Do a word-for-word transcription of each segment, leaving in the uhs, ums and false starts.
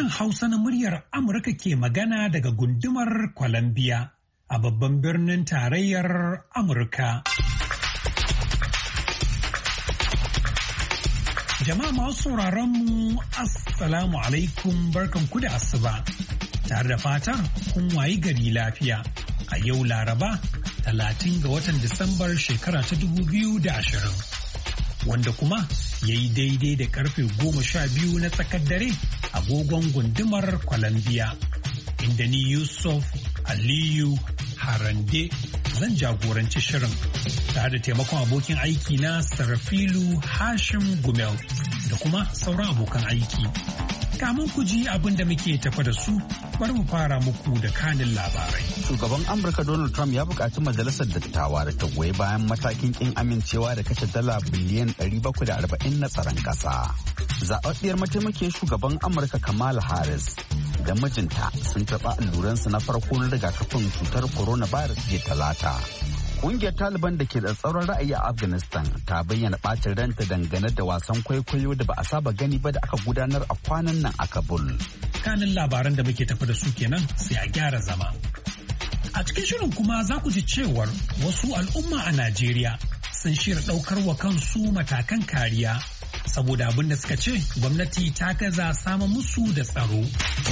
Sashen Hausa na muryar Amurka ke magana daga gundumar Columbia a babban birnin tarayyar Amurka. Jama'a masu sauraronmu, Assalamu alaikum, barkanku da asuba. Tare da fatan kun wayi gari lafiya a yau Laraba talatin ga watan Disambar shekara ta dubu biyu da ashirin, wanda kuma ya yi daidai da karfe goma sha biyu na tsakar dare agogon gundumar Columbia, inda ni Yusuf Aliyu Harande zan jagoranci shirin tare da taimakon abokin aiki na Sarafilu Hashim Gumel da kuma sauran abokan aiki. Kamun ku ji abin da muke tafa da su, bari mu fara muku da kanin labarai. Shugaban Amurka Donald Trump ya buƙaci majalisar dattawa da ta goyi bayan matakin ƙin amincewa da kashe dala biliyan ɗari bakwai da arba'in na tsaron ƙasa. Zaɓaɓɓiyar mataimakiyar shugaban Amurka Kamala Harris da mijinta sun taɓa alluransu na farko na rigakafin cutar coronavirus jiya Talata. Ƙungiyar Taliban da ke da tsauran ra'ayi a Afghanistan ta bayyana ɓacin ranta dangane da wasan kwaikwayo da ba a saba gani ba da aka gudanar a kwanan nan a Kabul. Kanin labaran da muke tafi da su kenan sai a gyara zama. A cikin shirin kuma za ku ji cewar wasu al'umma a Najeriya sun shirya ɗaukar wa kansu matakan kariya saboda abin da suka ce gwamnati ta gaza samun musu da tsaro.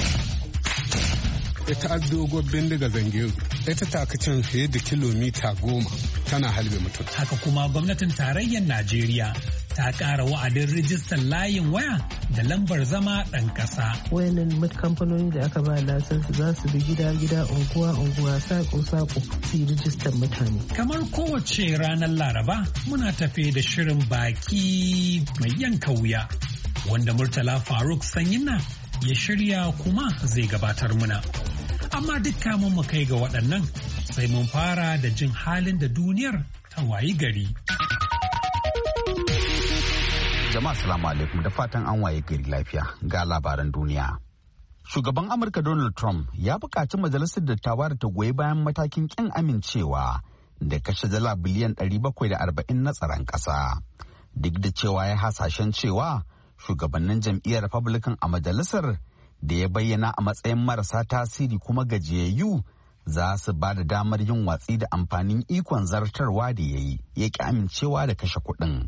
Ita dogon bindiga zangeru, ita takacin fiye da kilomita goma tana halbe mutum. Haka kuma gwamnatin tarayyar Najeriya ta ƙara wa'adin rijistar layin waya da lambar zama ɗan ƙasa. Wayannan kamfanoni da aka ba lasansu za su bi gida-gida, unguwa-unguwa, saƙo-saƙo su yi rijistar mutane. Kamar kowace ranar Laraba muna tafe da shirin baki mai yanka wuya, wanda Murtala Faruk Sanyina ya shirya kuma zai gabatar muna. Amma dukka mun mu kai ga waɗannan sai mun fara da jin halin da duniyar ta wayi gari. Jama'a salamu alaikum da fatan an waye gari lafiya ga labaran duniya. Shugaban Amurka Donald Trump ya buƙaci majalisar dattawa da ta goyi bayan matakin ƙin amincewa da kashe dala biliyan ɗari bakwai da arba'in na tsaron ƙasa. Duk da cewa ya hasashen cewa shugabannin jam'iyyar Republican a majalisar da ya bayyana a matsayin marasa tasiri kuma gajiyayyu za su ba da damar yin watsi da amfanin ikon zartarwa da ya yi ya ƙi amincewa da kashe kuɗin.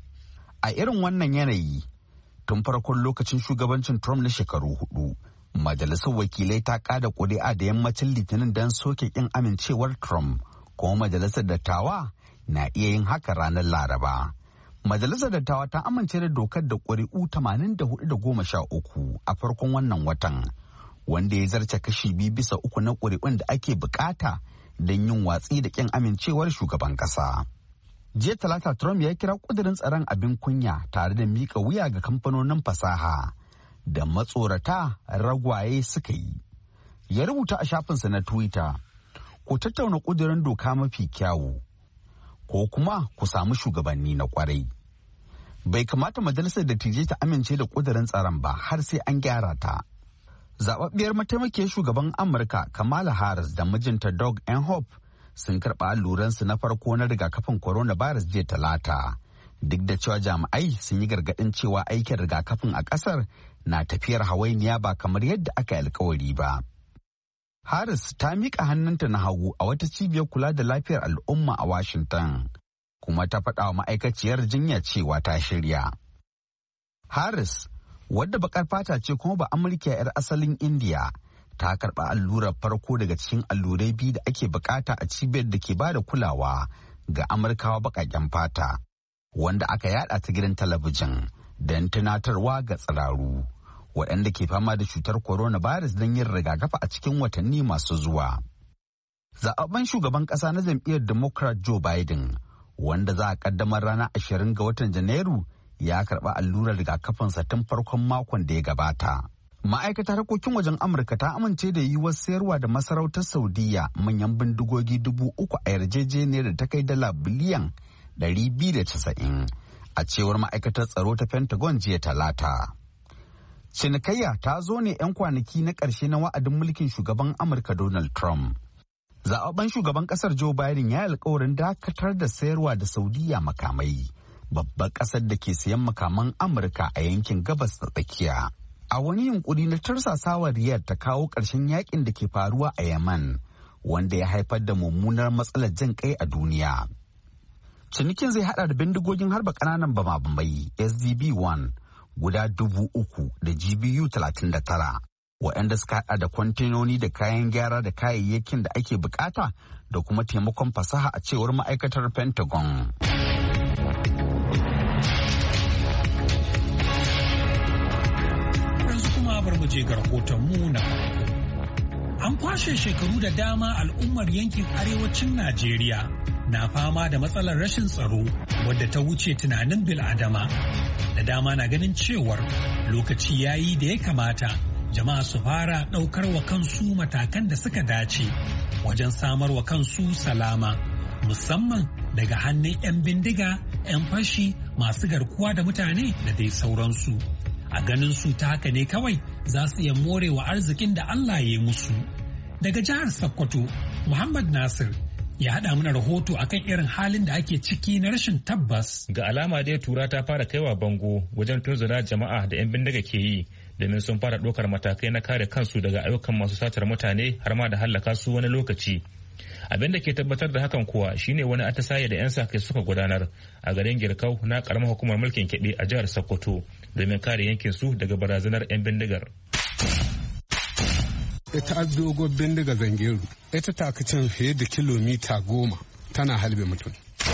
A irin wannan yanayi, tun farkon lokacin shugabancin Trump na shekaru hudu, majalisar wakilai ta kada ƙuri'a da yammacin litinin don soke ƙin amincewar Trump, kuma majalisar dattawa na iya yin haka ranar Laraba. Majalisar dattawa ta amince da dokar da ƙuri'u tamanin da hudu da goma sha uku a farkon wannan watan, wanda ya zarce kashi biyu bisa uku na ƙuri'un da ake bukata don yin watsi da ƙin amincewar shugaban ƙasa. Jiya Talata Trump ya kira ƙudurin tsaron abin kunya tare da miƙa wuya ga kamfanonin fasaha da matsorata ragwaye suka yi. Ya rubuta a shafinsa na Twitter, ku tattauna ƙudurin doka mafi kyawu, ko kuma ku samu shugabanni na kwarai. Bai kamata majalisar dattijai ta amince da ƙudurin tsaron ba har sai an gyara ta. Zababbiyar mataimakiyar shugaban Amurka Kamala Harris da mijinta Doug Emhoff sun karɓa alluransu na farko na rigakafin coronavirus jiya Talata. Duk da cewa jami'ai sun yi gargaɗin cewa aikin rigakafin a ƙasar na tafiyar hawainiya ba kamar yadda aka yi alkawari ba. Harris ta miƙa hannunta na hagu a wata cibiyar kula da lafiyar al'umma a Washington, kuma ta faɗa wa ma'aikaciyar jinya cewa ta shirya. Harris, wadda baƙar fata ce kuma ba Amurka 'yar asalin Indiya, ta karɓa allurar farko daga cikin allurai biyu da ake bukata a cibiyar da ke bada kulawa ga Amurkawa baƙaƙen fata, wanda aka yada ta gidan talabijin don tunatarwa ga tsiraru waɗanda ke fama da cutar coronavirus don yin rigakafi a cikin watanni masu zuwa. Zaɓaɓɓen shugaban ƙasa na jam'iyyar Democrat Joe Biden, wanda za a ƙaddamar ranar ashirin ga watan Janairu, ya karɓa allurar rigakafinsa tun farkon makon da ya gabata. Ma'aikatar harkokin wajen Amurka ta amince da yiwuwar sayarwa da masarautar Saudiya manyan bindigogi dubu uku a yarjejeniyar da ta kai dala biliyan ɗari biyu da casa'in, a cewar ma'aikatar tsaro ta Pentagon jiya Talata. Cinikayya ta zo ne 'yan kwanaki na ƙarshe na wa'adin mulkin shugaban Amurka Donald Trump. Zaɓaɓɓen shugaban ƙasar Joe Biden ya yi alkawarin dakatar da sayarwa da Saudiya makamai, babbar ƙasar da ke sayan makaman Amurka a yankin gabas da tsakiya. A wani yunkuri na tursasawa Riyadh ta kawo ƙarshen yakin da ke faruwa a Yemen, wanda ya haifar da mummunar matsalar jin kai a duniya. Cinikin zai hada da bindigogin harba ƙananan bama-bamai S D B one guda dubu uku da G B U talatin da tara, waɗanda suka hada da kwantenoni da kayan gyara da kayayyakin da ake bukata da kuma taimakon fasaha a cewar ma'aikatar Pentagon. Yanzu kuma bar mu je ga rahotonmu na farko. An kwashe shekaru da dama al'ummar yankin arewacin Najeriya na fama da matsalar rashin tsaro wadda ta wuce tunanin bil'adama. Da dama na ganin cewar lokaci yayi da ya kamata jama'a su fara ɗaukar wa kansu matakan da suka dace wajen samar wa kansu salama, musamman daga hannun 'yan bindiga, 'yan fashi, masu garkuwa da mutane da dai sauransu. A ganin su ta haka ne kawai za su iya morewa arzikin da Allah ya yi musu. Daga jihar Sokoto, Muhammad Nasir ya haɗa mana rahoto akan irin halin da ake ciki na rashin tabbas. Ga alama dai tura ta fara kaiwa bango wajen tunzura jama'a da 'yan bindiga ke yi, domin sun fara ɗaukar matakai na kare kansu daga ayyukan masu satar mutane har ma da hallaka su wani lokaci. Abin da ke tabbatar da hakan kuwa shine wani atisaye da 'yan sa-kai suka gudanar a garin Girkau na karamar hukumar mulkin Kebbi a jihar Sokoto domin kare yankin su daga barazanar 'yan bindigar. Ita dogon bindiga Zangeru, ita takacin fiye da kilomita goma tana halbe mutum.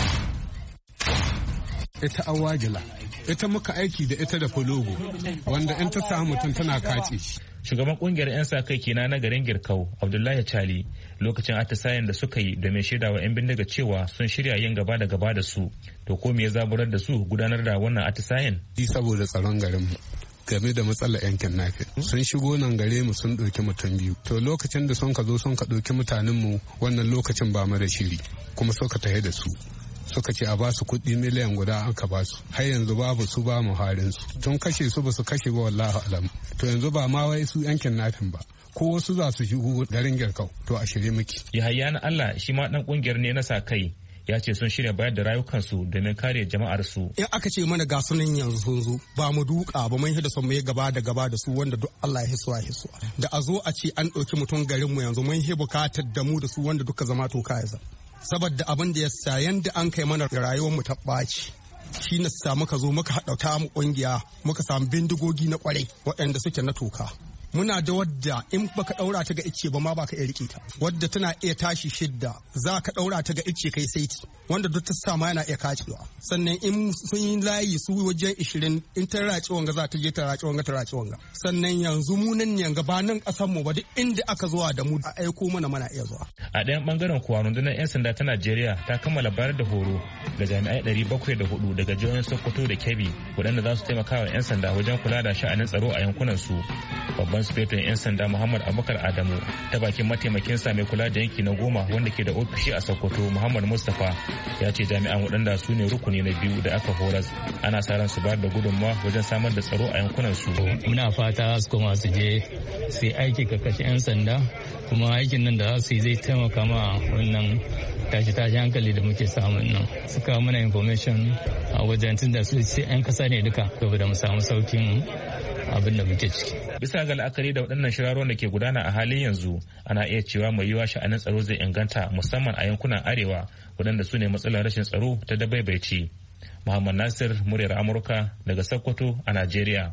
Ita awagila, ita muka aiki da ita da fologo, wanda in ta samu mutum tana kace shi. Shugaban kungiyar 'yan sa-kai kenan na garin Girkau, Abdullahi Chali, lokacin atisayen da suka yi domin shaidawa 'yan bindiga cewa sun shirya yin gaba da gaba da su. To ko me ya zaburar da su gudanar da wannan atisayen? Saboda tsaron garin mu. Game da matsalar yankin nafi sun shigo nan gare mu sun ɗauki mutum biyu, to lokacin da sun ka zo sun ka ɗauki mutanen mu wannan lokacin ba mu da shiri kuma suka tafi da su suka ce a ba su kuɗi miliyan guda an ka ba su, har yanzu babu su ba mu harin su, tun kashe su ba su kashe ba wallahi alam. To yanzu ba ma wai su yankin nafin ba, ko wasu za su shigo garin Girkau, to a shirye muke. Yahaya na Allah shi ma dan kungiyar ne na sa kai, ya ce sun shirya bayar da rayukansu domin kare jama'ar su. In aka ce mana ga sunan yanzu sun zo ba mu duka ba, mun hida son mu yi gaba da gaba da su wanda duk Allah ya hisuwa hisuwa. Da a zo a ce an ɗauki mutum garin mu yanzu mun hi bukatar da mu da su wanda duka zama to kaya. Saboda abin da ya sa yanda an kai mana rayuwar mu ta ɓaci. Shi na sa muka zo muka haɗa ta mu ƙungiya muka samu bindigogi na ƙwarai waɗanda suke na toka. Muna da wadda in baka daura ta ga icce ba ma baka iya rike ta, wadda tana iya tashi shidda, za ka daura ta ga icce kai saiti, wanda duk ta sa ma yana iya kacewa. Sannan in sun yi layi su wajen ishirin, in ta raci wanga za ta je ta raci wanga ta raci wanga. Sannan yanzu mu nan ne gaba nan kasan mu ba duk inda aka zuwa da mu a aiko mana mana iya zuwa. A ɗayan bangaren kuwa rundunar 'yan sanda ta Najeriya ta kammala bayar da horo ga jami'ai ɗari bakwai da hudu daga jihohin Sokoto da Kebbi waɗanda za su taimaka wa 'yan sanda wajen kula da sha'anin tsaro a yankunan su. Babban sufetin 'yan sanda Muhammad Abubakar Adamu ta bakin mataimakinsa mai kula da yanki na goma wanda ke da ofishi a Sokoto Muhammad Mustapha ya ce jami'an waɗanda su ne rukuni na biyu da aka horas ana sa ran su bayar da gudunmawa wajen samar da tsaro a yankunan su. Muna fata su kuma su je su yi aiki karkashin 'yan sanda, kuma aikin nan da za su yi zai taimaka ma wannan tashi-tashi hankali da muke samun nan. Su kawo mana information a wajen tun da su 'yan kasa ne duka saboda mu samu saukin abin da muke ciki. Bisa ga la'akari da waɗannan shirarwan da ke gudana a halin yanzu, ana iya cewa mai yiwuwa sha'anin tsaro zai inganta musamman a yankunan arewa waɗanda su ne matsalar rashin tsaro ta dabaibaici. Muhammad Nasir, muryar Amurka daga Sokoto a Najeriya.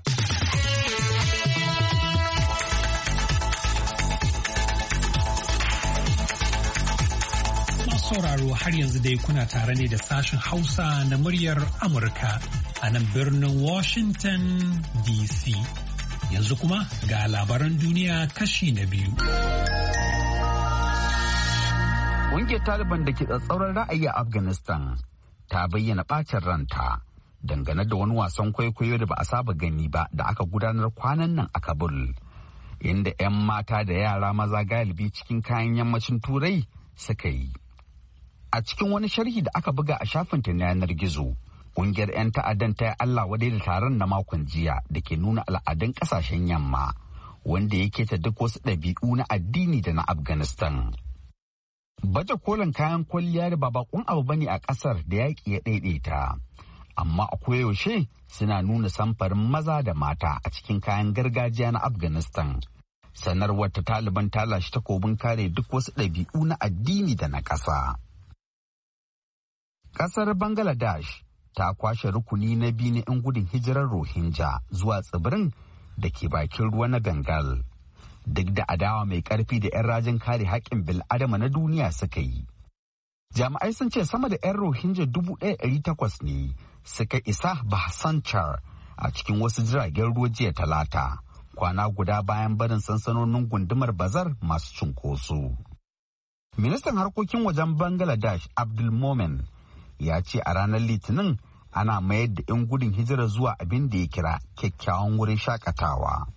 Sauraro har yanzu dai kuna tare ne da sashen Hausa na muryar Amurka a nan birnin Washington D C. Yanzu kuma ga labaran duniya kashi na biyu. Ƙungiyar Taliban da ke tsatsauran ra'ayi a Afghanistan ta bayyana ɓacin ranta dangane da wani wasan kwaikwayo da ba a saba gani ba da aka gudanar kwanan nan a Kabul, inda 'yan mata da yara maza galibi cikin kayan yammacin Turai suka yi. A cikin wani sharhi da aka buga a shafinta na yanar gizo, ƙungiyar 'yan ta'addan ta yi Allah wadai da taron na makon jiya da ke nuna al'adun ƙasashen yamma, wanda yake ta duk wasu ɗabi'u na addini da na Afghanistan. Baje kolin kayan kwalliya da ba bakon abu bane a ƙasar da yaƙi ya ɗaiɗaita. amma a koyaushe suna nuna samfarin maza da mata a cikin kayan gargajiya na Afghanistan. Sanarwar ta Taliban ta lashe takobin kare duk wasu ɗabi'u na addini da na ƙasa. Ƙasar Bangladesh ta kwashe rukuni na biyu na 'yan gudun hijirar Rohingya zuwa tsibirin da ke bakin ruwa na Bengal. Duk da adawa mai ƙarfi da 'yan rajin kare haƙƙin bil'adama na duniya suka yi. Jami'ai sun ce sama da 'yan Rohingya dubu ɗaya ɗari takwas ne suka isa Bhasan Char a cikin wasu jiragen ruwa jiya Talata, kwana guda bayan barin sansanonin gundumar Bazar masu cunkoso. Ministan harkokin wajen Bangladesh Abdul Momen ya ce a ranar Litinin ana mayar da 'yan gudun hijira zuwa abin da ya kira kyakkyawan wurin shakatawa.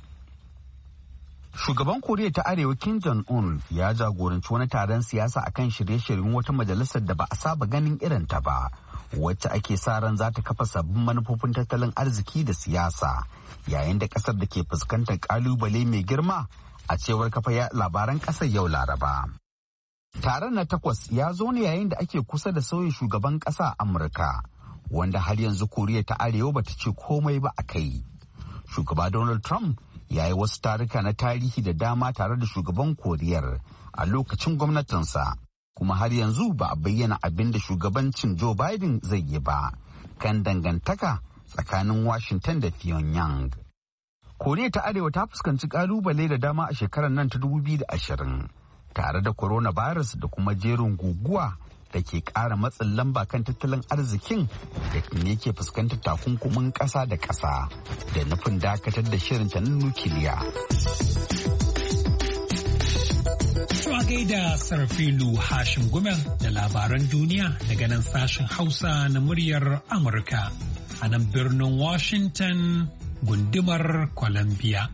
Shugaban Koriya ta Arewa Kim Jong-un ya jagoranci wani taron siyasa akan shirye-shiryen wata majalisar da ba a saba ganin irin ta ba, wacce ake sa ran za ta kafa sabbin manufofin tattalin arziki da siyasa, yayin da kasar da ke fuskantar kalubale mai girma a cewar kafa labaran kasar yau Laraba. Taron na takwas ya zo ne yayin da ake kusa da sauyin shugaban kasa a Amurka, wanda har yanzu Koriya ta Arewa bata ce komai ba a kai. Shugaba Donald Trump ya yi wasu taruka na tarihi da dama tare da shugaban Koriyar a lokacin gwamnatinsa, kuma har yanzu ba a bayyana abin da shugabancin Joe Biden zai yi ba kan dangantaka tsakanin Washington da Pyongyang. Koriya ta Arewa ta fuskanci kalubale da dama a shekarar nan ta dubu biyu da ashirin, tare da coronavirus da kuma jerin guguwa da ke ƙara matsin lamba kan tattalin arzikin da ne ke fuskantar takunkumin ƙasa da ƙasa da nufin dakatar da shirin ta nukiliya. Zuwa gaida Sarfilu Hashim Gumel da labaran duniya daga nan sashen Hausa na muryar Amurka a nan birnin Washington gundumar Columbia.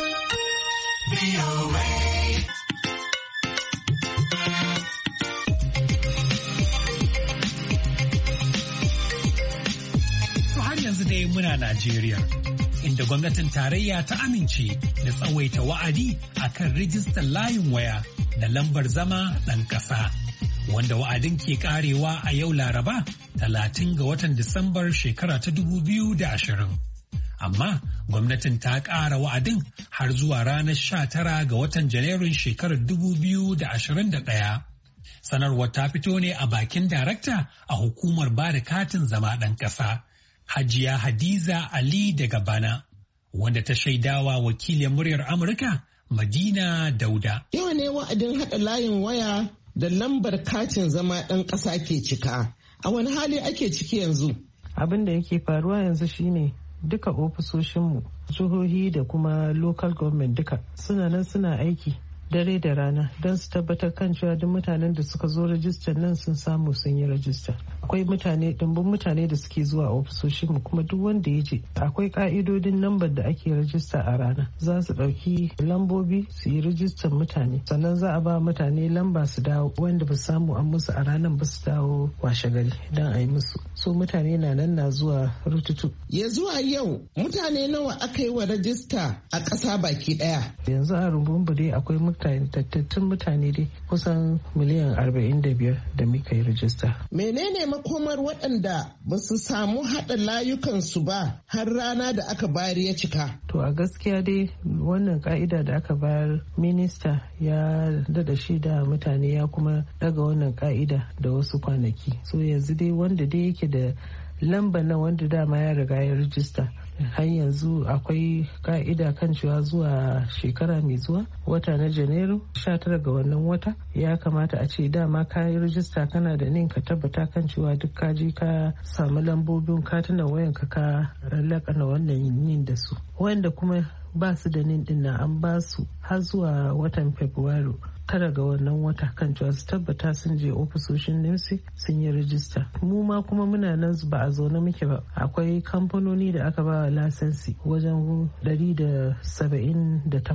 Yanzu dai muna Najeriya, inda gwamnatin tarayya ta amince da tsawaita wa'adi a kan rijistar layin waya da lambar zama ɗan ƙasa, wanda wa'adin ke ƙarewa a yau Laraba talatin ga watan Disambar shekara ta dubu biyu da ashirin. Amma gwamnatin ta ƙara wa'adin har zuwa ranar sha tara ga watan Janairun shekarar dubu biyu da ashirin da ɗaya. Sanarwar ta fito ne a bakin darakta a hukumar ba da katin zama ɗan ƙasa. Hajiya Hadiza Ali daga Bana, wanda ta shaidawa wakilin muryar Amurka Madina Dauda. Yau ne wa'adin haɗa layin waya da lambar katin zama ɗan ƙasa ke cika. A wani hali ake ciki yanzu? Abin da yake faruwa yanzu shine duka ofisoshinmu, jihohi da kuma local government duka suna nan suna aiki dare da rana don su tabbatar kan cewa duk mutanen da suka zo rajistar nan sun samu sun yi rajista. Akwai mutane dimbin mutane da suke zuwa ofisoshin mu, kuma duk wanda ya je akwai ka'idodin lambar da ake rajista a rana. Za su ɗauki lambobi su yi rajistar mutane, sannan za a ba mutane lamba su dawo, wanda ba su samu an musu a ranar ba su dawo washe gari don a yi musu. So mutane na nan na zuwa rututu. Ya zuwa yau mutane nawa aka yi wa rajista a ƙasa baki ɗaya? Yanzu a rumbun dai akwai mutane tattattun mutane dai kusan miliyan arba'in da biyar da muka yi rajista. Menene makomar waɗanda ba su samu haɗa layukansu ba har rana da aka bayar ya cika? To a gaskiya dai wannan ka'ida da aka bayar, minista ya dada shi da mutane ya kuma daga wannan ka'ida da wasu kwanaki. So yanzu dai wanda dai yake da lamba na wanda dama ya riga ya rijista, har yanzu akwai ka'ida kan cewa zuwa shekara mai zuwa wata na janairu sha tara ga wannan wata ya kamata a ce dama ka yi rijista kana da nin ka tabbata kan cewa duk ka je ka samu lambobin katunan wayan ka ka lakana wannan yin da su, wanda kuma ba su da nin din na an ba su har zuwa watan Fabrairu tara ga wannan wata kan cewa su tabbata sun je ofisoshin nimsi sun yi rijista. Mu ma kuma muna nan ba a zaune muke ba, akwai kamfanoni da aka ba lasensi wajen ɗari da saba'in da takwas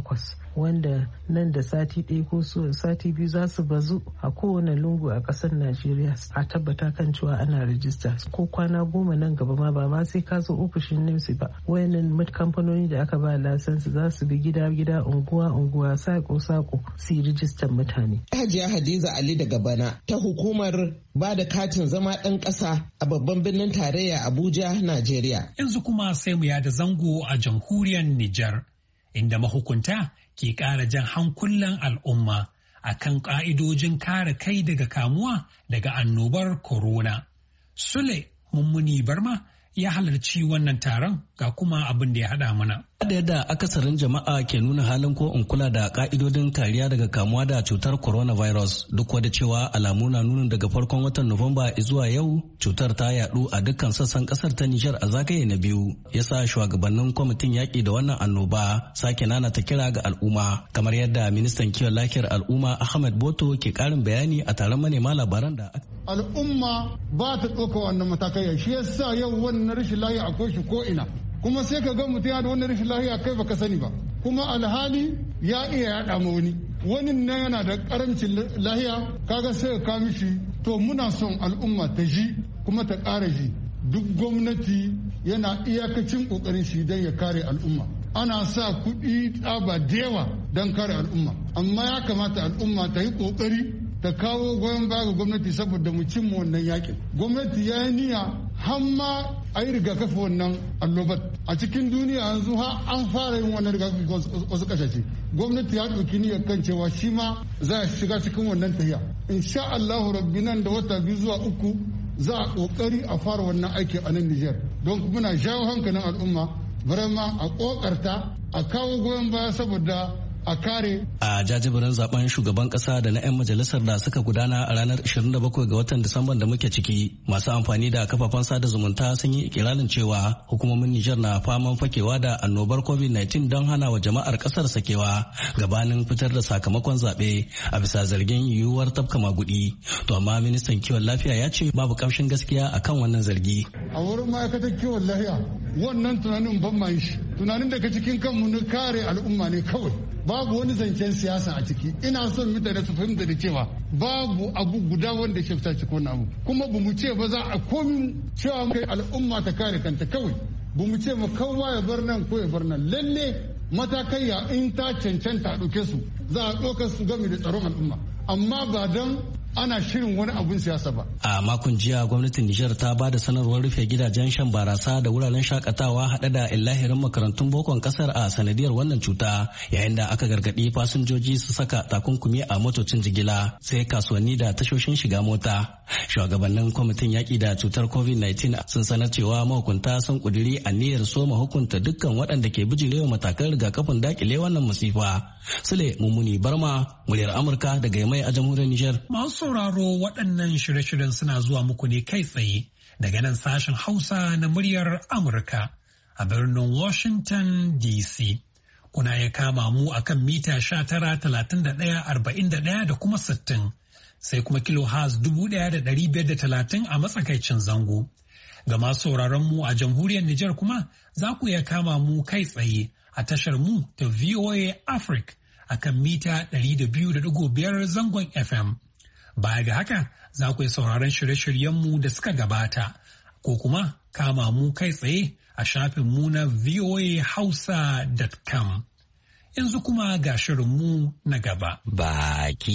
wanda nan da sati ɗaya ko sati biyu za su bazu a kowane lungu a ƙasar Najeriya a tabbata kan cewa ana rijista ko kwana goma nan gaba ma ba ma sai ka zo ofishin NIMSI ba. Wayannan kamfanoni da aka ba lasansu za su bi gida-gida unguwa-unguwa sako-sako su yi rijistar mutane. Hajiya Hadiza Ali daga Bana ta hukumar ba da katin zama ɗan ƙasa a babban birnin tarayya Abuja, Najeriya. Yanzu kuma sai mu yada zango a jamhuriyar Nijar, inda mahukunta ke ƙara jan hankulan al'umma a kan ƙa'idojin kare kai daga kamuwa daga annobar corona. Sule Mummuni Barma ya halarci wannan taron ga kuma abin da ya haɗa mana. Da yadda akasarin jama'a ke nuna halin ko in kula da ka'idodin kariya daga kamuwa da cutar coronavirus duk wadda cewa alamu na nunin daga farkon watan Nuwamba zuwa yau cutar ta yadu a dukkan sassan kasar ta Nijar a zagaye na biyu yasa shugabannin kwamitin yaƙi da wannan annoba sake nana ta kira ga al'umma kamar yadda ministan kiwon lafiyar al'umma Ahmed Boto ke karin bayani a taron manema labaran da al'umma ba ta ɗauka wannan matakai shi yasa yau wannan rashin lafiya akwai shi ko ina kuma sai ka ga mutum ya da wannan rashin lafiya kai baka sani ba kuma alhali ya iya yaɗa ma wani wani nan yana da karancin lafiya kaga sai ka mishi to muna son al'umma ta ji kuma ta ƙara ji duk gwamnati yana iyakacin ƙoƙarin shi don ya kare al'umma ana sa kuɗi tsaba da yawa don kare al'umma amma ya kamata al'umma ta yi ƙoƙari ta kawo goyon baya ga gwamnati saboda mu cimma wannan yakin gwamnati ya yi niyya har ma a yi rigakafi wannan allobat a cikin duniya yanzu har an fara yin wannan rigakafi wasu kasashe gwamnati ya ɗauki niyyar kan cewa shi ma za a shiga cikin wannan tahiya insha Allahu rabbi nan da wata biyu zuwa uku za a kokari a fara wannan aiki a nan Nijar don muna jawo hankalin al'umma vraiment a kokarta a kawo goyon baya saboda a kare. A jajibirin zaben shugaban kasa da na 'yan majalisar da suka gudana a ranar ashirin da bakwai ga watan Disamban da muke ciki masu amfani da kafafen sada zumunta sun yi ikirarin cewa hukumomin Nijar na faman fakewa da annobar covid nineteen don hana wa jama'ar kasar sakewa gabanin fitar da sakamakon zaɓe a bisa zargin yiwuwar tafka magudi. To amma ministan kiwon lafiya ya ce babu kamshin gaskiya akan wannan zargi. A wurin ma'aikatar kiwon lafiya wannan tunanin ban ma shi tunanin daga cikin kanmu na kare al'umma ne kawai. Babu wani zancen siyasa a ciki ina son mutane su fahimta da cewa babu abu guda wanda shi fita cikin abu kuma ba mu ce ba za a komi cewa kai al'umma ta kare kanta kawai ba mu ce ma kowa ya bar nan ko ya bar nan lalle matakai ya in ta cancanta a ɗauke su za a ɗaukar su game da tsaron al'umma amma ba don ana shirin wani abun siyasa ba. A makon jiya gwamnatin Nijar ta ba da sanarwar rufe gidajen shan barasa da wuraren shakatawa haɗe da illahirin makarantun bokon kasar a sanadiyar wannan cuta yayin da aka gargaɗi fasinjoji su saka takunkumi a motocin jigila sai kasuwanni da tashoshin shiga mota. Shugabannin kwamitin yaƙi da cutar covid nineteen sun sanar cewa mahukunta sun ƙudiri aniyar soma hukunta dukkan waɗanda ke bijirewa matakan rigakafin dakile wannan musifa. Sule Mummuni Barma, muryar Amurka daga Yamai a jamhuriyar Nijar. sauraro waɗannan shirye-shiryen suna zuwa muku ne kai tsaye daga nan sashen Hausa na muryar Amurka a birnin Washington D C. Kuna ya kama mu akan mita sha tara talatin da ɗaya arba'in da ɗaya da kuma sittin sai kuma kilohertz dubu ɗaya da ɗari biyar da talatin a matsakaicin zango. Ga masu sauraron mu a jamhuriyar Nijar kuma za ku iya kama mu kai tsaye a tashar mu ta V O A Africa akan mita ɗari da biyu da ɗigo biyar zangon F M. Baya ga haka za ku yi sauraron shirye-shiryenmu da suka gabata ko kuma kama mu kai tsaye a shafinmu na v o a hausa dot com. Yanzu kuma ga shirinmu na gaba. Baki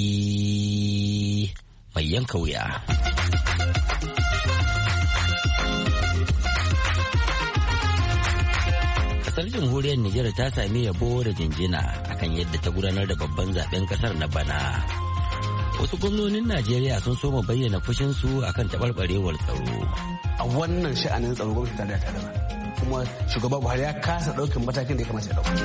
mai yanka wuya. Kasar jamhuriyar Nijar ta sami yabo da jinjina akan yadda ta gudanar da babban zaben kasar na bana. Wasu gwamnonin Najeriya sun soma bayyana fushinsu akan taɓarɓarewar tsaro. A wannan sha'anin tsaro gwamnati ta da ta dama. Kuma shugaba Buhari ya kasa ɗaukin matakin da ya kamata ya ɗauka.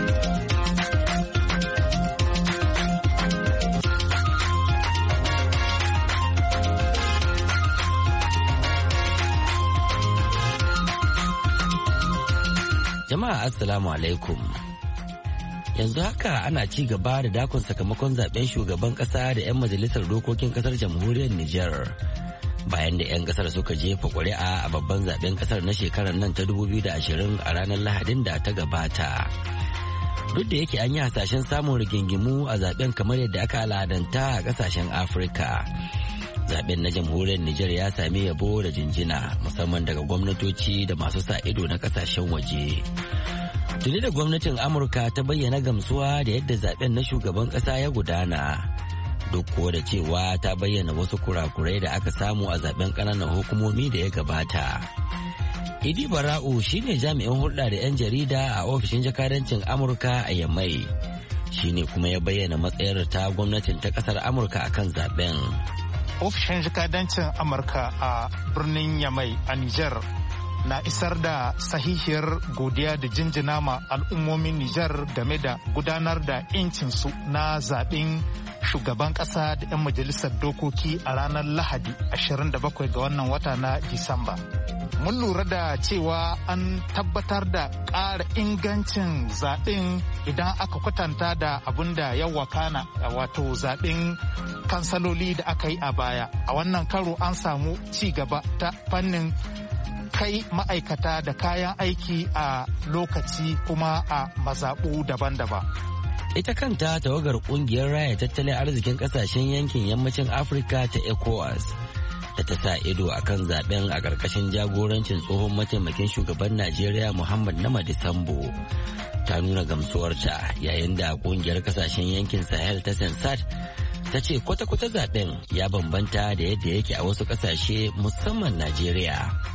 Jama'a assalamu alaikum. Yanzu haka ana ci gaba da dakon sakamakon zaben shugaban kasa da 'yan majalisar dokokin kasar jamhuriyar Nijar. Bayan da 'yan kasar suka jefa ƙuri'a a babban zaben kasar na shekarar nan ta dubu biyu da ashirin a ranar Lahadin da ta gabata. duk da yake an yi hasashen samun rigingimu a zaben kamar yadda aka al'adanta a kasashen Afirka. Zaben na jamhuriyar Nijar ya sami yabo da jinjina musamman daga gwamnatoci da masu sa ido na kasashen waje. Tuni da gwamnatin Amurka ta bayyana gamsuwa da yadda zaben na shugaban kasa ya gudana. Duk ko da cewa ta bayyana wasu kurakurai da aka samu a zaben ƙananan hukumomi da ya gabata. Idi Bara'u shine jami'in hulɗa da 'yan jarida a ofishin jakadancin Amurka a Yamai. Shine kuma ya bayyana matsayar ta gwamnatin ta ƙasar Amurka akan zaben. Ofishin jakadancin Amurka a birnin Yamai a Nijar na isar da sahihiyar godiya da jinjina ma al'ummomin Nijar game da gudanar da incinsu na zaɓen shugaban ƙasa da 'yan majalisar dokoki a ranar Lahadi ashirin da bakwai ga wannan wata na Disamba. Mun lura da cewa an tabbatar da ƙara ingancin zaɓen idan aka kwatanta da abin da ya wakana wato zaɓen kansaloli da aka yi a baya. A wannan karo an samu ci gaba ta fannin kai ma'aikata da kayan aiki a lokaci kuma a mazaɓu daban-daban. Ita kanta tawagar kungiyar raya tattalin arzikin kasashen yankin yammacin Afirka ta ECOWAS da ta sa ido a kan zaben a ƙarƙashin jagorancin tsohon mataimakin shugaban Najeriya Muhammad Namadi Sambo ta nuna gamsuwarta yayin da kungiyar kasashen yankin Sahel ta Sensat ta ce kwata-kwata zaben ya bambanta da yadda yake a wasu ƙasashe musamman Najeriya.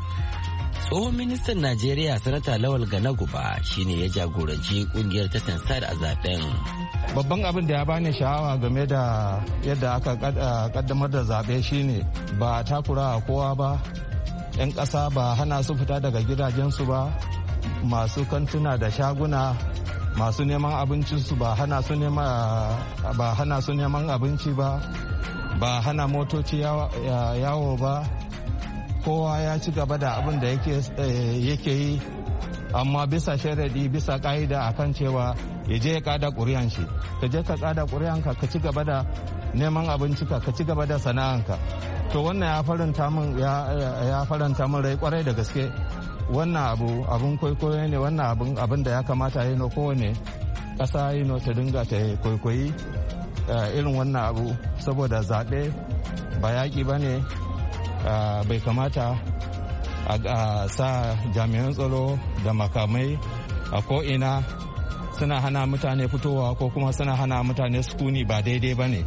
Tsohon ministan Najeriya Sanata Lawal Ganaguba shine ya jagoranci kungiyar ta Sensat a zaben. Babban abin da ya bani sha'awa game da yadda aka kaddamar da zaɓe shine ba takura kowa ba, 'yan ƙasa ba hana su fita daga gidajensu ba, masu kantuna da shaguna masu neman abincinsu ba hana su neman abinci ba, ba hana motoci yawo ba. Kowa ya ci gaba da abin da yake yi amma bisa sharaɗi bisa ƙa'ida akan cewa ya je ya kada ƙuri'an shi, ka je ka kada ƙuri'anka ka ci gaba da neman abincinka ka ci gaba da sana'anka. To wannan ya faranta min ya faranta min rai kwarai da gaske. Wannan abu abun kwaikwayo ne, wannan abun abin da ya kamata yi na kowane ƙasa yi ta dinga ta kwaikwayi irin wannan abu saboda zaɓe ba yaƙi ba ne. Uh, bai kamata a uh, sa jami'an tsaro da makamai a ko'ina suna hana mutane fitowa ko kuma suna hana mutane sukuni ba daidai ba ne.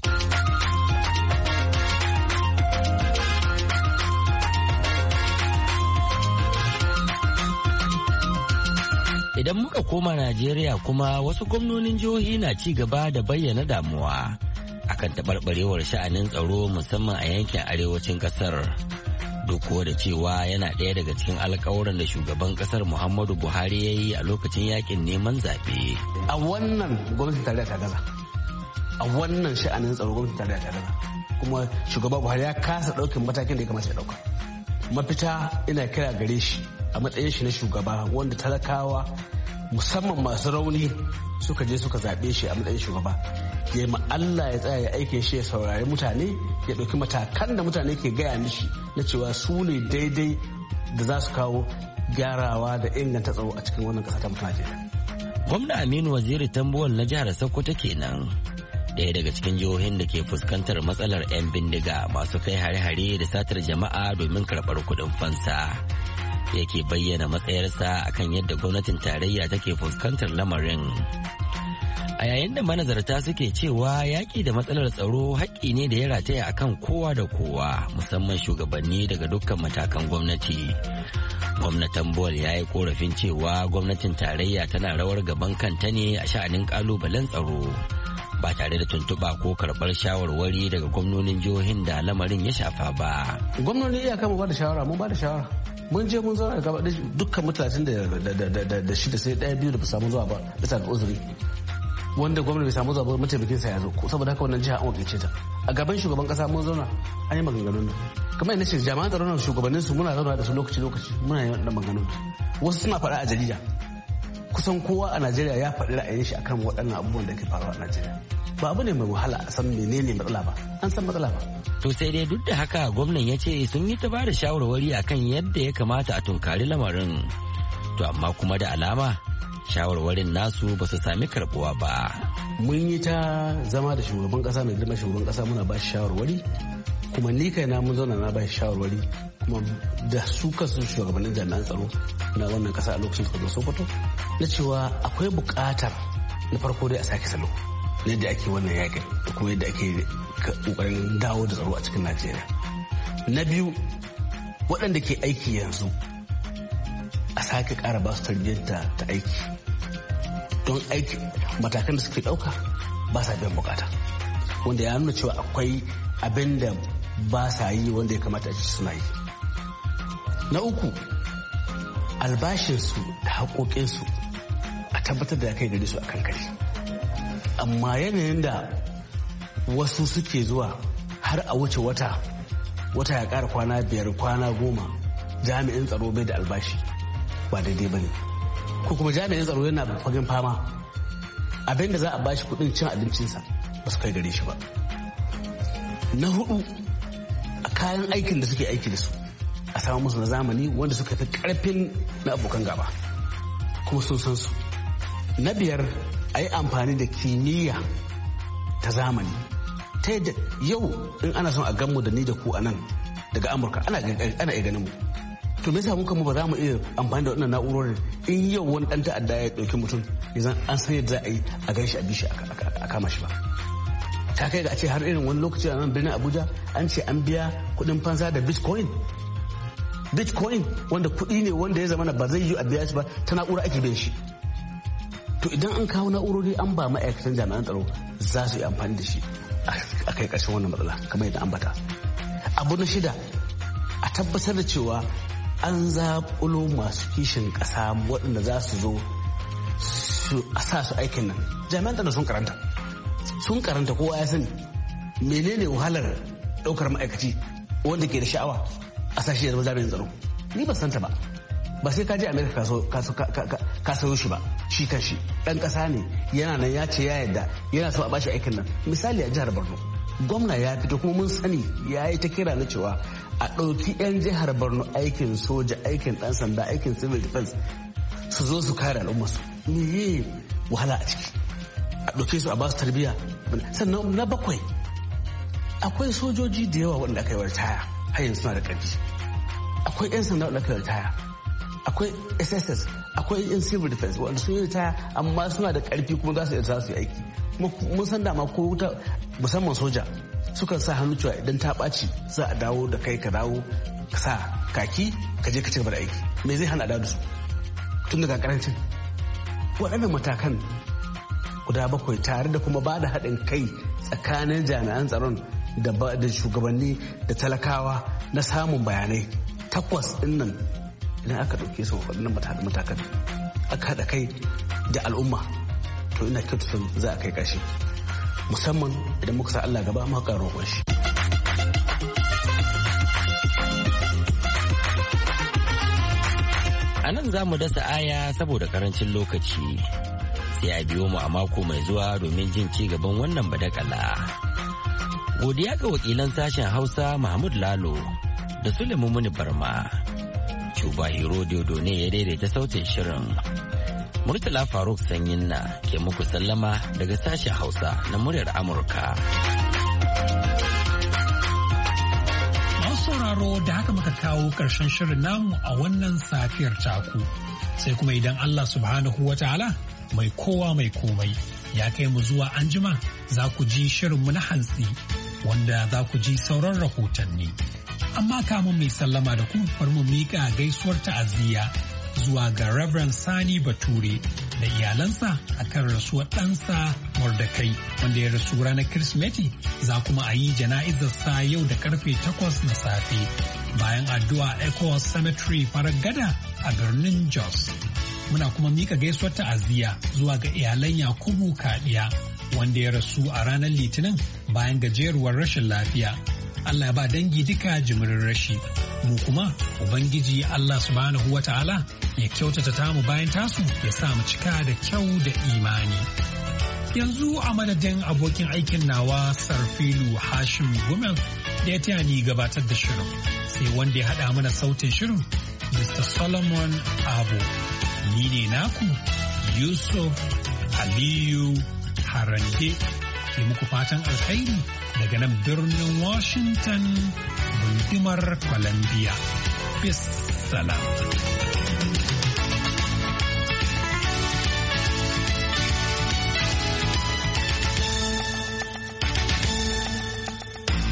Idan muka koma Najeriya kuma wasu gwamnonin jihohi na ci gaba da bayyana damuwa akan taɓarɓarewar sha'anin tsaro musamman a yankin arewacin ƙasar. Duk da cewa yana ɗaya daga cikin alƙawuran da shugaban ƙasar Muhammadu Buhari ya yi a lokacin yakin neman zaɓe. A wannan gwamnatin tarayya ta gaza. A wannan sha'anin tsaro gwamnatin tarayya ta gaza. Kuma shugaba Buhari ya kasa ɗaukin matakin da ya kamata ya ɗauka. Mafita ina kira gare shi a matsayin shi na shugaba wanda talakawa musamman masu rauni suka je suka zaɓe shi a matsayin shugaba. Ya ma Allah ya tsaya ya aike shi ya saurari mutane ya ɗauki matakan da mutane ke gaya mishi na cewa su ne daidai da za su kawo gyarawa da inganta tsaro a cikin wannan ƙasa ta mutum Najeriya. Gwamna Aminu Waziri Tambuwal na jihar Sokoto kenan, ɗaya daga cikin jihohin da ke fuskantar matsalar 'yan bindiga masu kai hare-hare da satar jama'a domin karɓar kuɗin fansa. Yake bayyana matsayarsa akan yadda gwamnatin tarayya take fuskantar lamarin. A yayin da manazarta suke cewa yaƙi da matsalar tsaro haƙƙi ne da ya rataya akan kowa da kowa musamman shugabanni daga dukkan matakan gwamnati. Gwamnatin Bol ya yi korafin cewa gwamnatin tarayya tana rawar gaban kanta ne a sha'anin ƙalubalen tsaro ba tare da tuntuɓa ko karɓar shawarwari daga gwamnonin jihohin da lamarin ya shafa ba. Gwamnoni iyaka mu ba da shawara mun ba da shawara. Mun je mun zauna gaba da dukkan mutanen da shida sai ɗaya biyu da ba samu zuwa ba bisa ga uzuri. Wanda gwamnati bai samu zuwa mataimakin sa ya zo saboda haka wannan jiha an wakilce ta a gaban shugaban kasa mun zauna an yi maganganun nan kamar yadda ce jami'an tsaron shugabannin su muna zauna da su lokaci lokaci muna yin wannan maganganun wasu suna faɗa a jarida kusan kowa a Najeriya ya faɗi ra'ayin shi akan waɗannan abubuwan da ke faruwa a Najeriya ba abu ne mai wahala a san menene matsala ba an san matsala ba. To sai dai duk da haka gwamnan ya ce sun yi ta ba da shawarwari akan yadda ya kamata a tunkari lamarin to amma kuma da alama shawarwarin nasu ba su sami karbuwa ba. Mun yi ta zama da shugaban kasa mai girma shugaban kasa muna ba shi shawarwari, kuma ni kai na mun zauna na ba shi shawarwari, kuma da su kansu shugabannin jami'an tsaro na wannan kasa a lokacin suka zo Sokoto na cewa akwai buƙatar na farko dai a sake salo yadda ake wannan yakin da kuma yadda ake kokarin dawo da tsaro a cikin Najeriya. Na biyu, waɗanda ke aiki yanzu a sake ƙara ba su tarbiyyar ta aiki don aiki matakan da suke ɗauka ba sa biyan bukata, wanda ya nuna cewa akwai abin da ba sa yi wanda ya kamata a ci suna yi. Na uku, albashinsu da haƙoƙinsu a tabbatar da ya kai gari su a kan kari. Amma yanayin da wasu suke zuwa har a wuce wata wata ya ƙara kwana biyar kwana goma jami'in tsaro bai da albashi ba daidai ba ne, ko kuma jami'in tsaro yana fagen fama abinda za a bashi kudin cin abincinsa ba su kai gare shi ba. Na hudu, a kayan aikin da suke aiki da su a samu musu na zamani wanda suka fi karfin na abokan gaba kuma sun san su. Na biyar, a yi amfani da kimiyya ta zamani ta yadda yau in ana son a ganmu da ni da ku a nan daga Amurka ana iya ganin mu. To me yasa muka mu ba za mu iya amfani da wannan na'urorin in yau wani dan ta'adda ya dauki mutum yanzu an san yadda za a yi a gan shi a bishi a kama shi ba. Ta kai ga a ce har irin wani lokaci a nan birnin Abuja an ce an biya kuɗin fansa da bitcoin. Bitcoin wanda kuɗi ne wanda ya zama ba zai yi a biya shi ba, ta na'ura ake biyan shi. To idan an kawo na'urori an ba ma'aikatan jami'an tsaro za su yi amfani da shi a kai ƙarshen wannan matsala kamar yadda ambata. Abu na shida, a tabbatar da cewa an zaɓulo masu kishin ƙasa waɗanda za su zo su a sa su aikin nan. Jami'an tsaro sun karanta sun karanta kowa ya sani menene wahalar ɗaukar ma'aikaci wanda ke da sha'awa a sashi ya zama jami'in tsaro. Ni ba santa ba ba sai ka je Amerika ka sayo shi ba, shi kan shi ɗan ƙasa ne yana nan ya ce ya yadda yana so a bashi aikin nan. Misali a jihar Borno gwamna ya fito kuma mun sani ya yi ta kira na cewa a ɗauki 'yan jihar Borno aikin soja, aikin ɗan sanda, aikin civil defense su zo su kare al'ummarsu. Me yi wahala a ciki? A ɗauke su a basu tarbiyya. Sannan na bakwai, akwai sojoji da yawa wanda aka yi wa ritaya har yanzu suna da ƙarfi. Akwai 'yan sanda wanda aka yi ritaya. Akwai S S S, akwai 'yan civil defense wanda sun yi ritaya amma suna da ƙarfi kuma za su iya su yi aiki. Mun san dama ko wuta musamman soja sukan sa hannu cewa idan ta ɓaci za a dawo da kai ka dawo ka sa kaki ka je ka ci gaba da aiki. Me zai hana da su tun daga karancin waɗannan matakan guda bakwai tare da kuma ba da haɗin kai tsakanin jami'an tsaron da shugabanni da talakawa na samun bayanai takwas ɗin nan idan aka ɗauke su waɗannan matakan aka haɗa kai da al'umma to ina kyautata za a kai ƙarshe musamman idan muka sa Allah gaba muka roƙon shi. A nan za mu dasa aya saboda karancin lokaci sai a biyo mu a mako mai zuwa domin jin ci gaban wannan badakala. Godiya ga wakilan sashen Hausa Mahmud Lalo da Suleiman Muni Barma. Cuba Hero Dodo ne ya daidaita sautin shirin. Murtala Faruk Sanyin na ke muku sallama daga sashen Hausa na muryar Amurka. Masu sauraro da haka muka kawo ƙarshen shirin namu a wannan safiyar taku. Sai kuma idan Allah subhanahu wa ta'ala mai kowa mai komai ya kai mu zuwa anjima za ku ji shirinmu na hantsi wanda za ku ji sauran rahotanni. Amma kamun mai sallama da ku bari mu miƙa gaisuwar ta'aziyya zuwa ga Reverend Sani Bature da iyalansa akan rasuwar ɗansa Mordakai wanda ya rasu ranar Kirsimeti za kuma a yi jana'izarsa yau da karfe takwas na safe bayan addu'a Echoes Cemetery farar gada a birnin Jos. Muna kuma mika gaisuwar ta'aziyya zuwa ga iyalan Yakubu Kadiya wanda ya rasu a ranar Litinin bayan gajeruwar rashin lafiya. Allah ya ba dangi duka jimirin rashi. Mu kuma Ubangiji Allah subhanahu wa ta'ala ya kyautata tamu bayan tasu ya sa mu cika da kyau da imani. Yanzu a madadin abokin aikin nawa Sarfilu Hashim Gumel da ya taya ni gabatar da shirin sai wanda ya haɗa mana sautin shirin Mister Solomon Abu. Ni ne naku Yusuf Aliyu Harande ke muku fatan alkhairi daga nan birnin Washington gundumar Columbia. Peace salam.